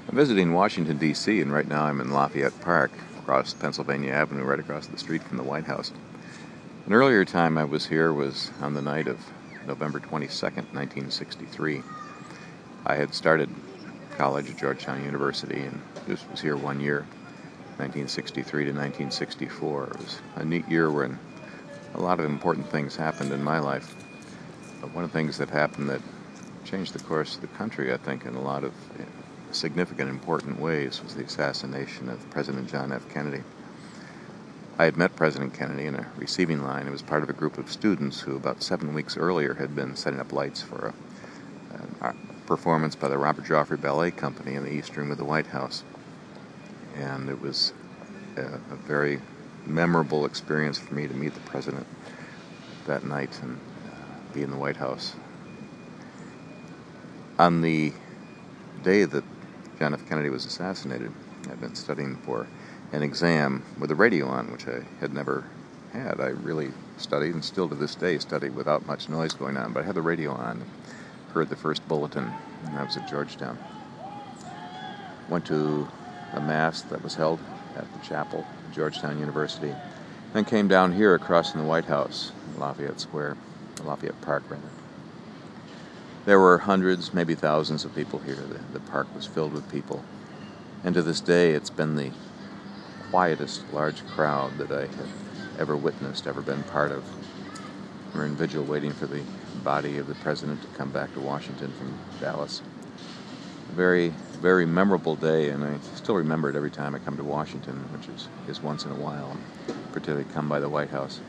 I'm visiting Washington, D.C., and right now I'm in Lafayette Park, across Pennsylvania Avenue, right across the street from the White House. An earlier time I was here was on the night of November 22nd, 1963. I had started college at Georgetown University and just was here 1 year, 1963 to 1964. It was a neat year when a lot of important things happened in my life. But one of the things that happened that changed the course of the country, I think, in a lot of significant, important ways was the assassination of President John F. Kennedy. I had met President Kennedy in a receiving line. It was part of a group of students who about 7 weeks earlier had been setting up lights for a performance by the Robert Joffrey Ballet Company in the East Room of the White House. And it was a very memorable experience for me to meet the President that night and be in the White House. On the day that John F. Kennedy was assassinated, I'd been studying for an exam with the radio on, which I had never had. I really studied, and still to this day study without much noise going on, but I had the radio on, heard the first bulletin, and I was at Georgetown. Went to a mass that was held at the chapel at Georgetown University, then came down here across from the White House, Lafayette Square, Lafayette Park, rather. There were hundreds, maybe thousands of people here. The park was filled with people. And to this day, it's been the quietest large crowd that I have ever witnessed, ever been part of. We're in vigil waiting for the body of the president to come back to Washington from Dallas. A very, very memorable day, and I still remember it every time I come to Washington, which is once in a while, particularly come by the White House.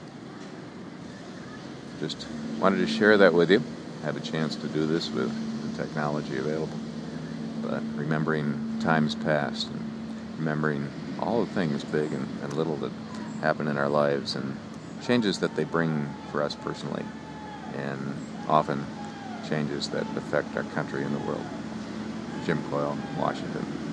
Just wanted to share that with you. Have a chance to do this with the technology available, but remembering times past and remembering all the things big and little that happen in our lives and changes that they bring for us personally, and often changes that affect our country and the world. Jim Coyle, Washington.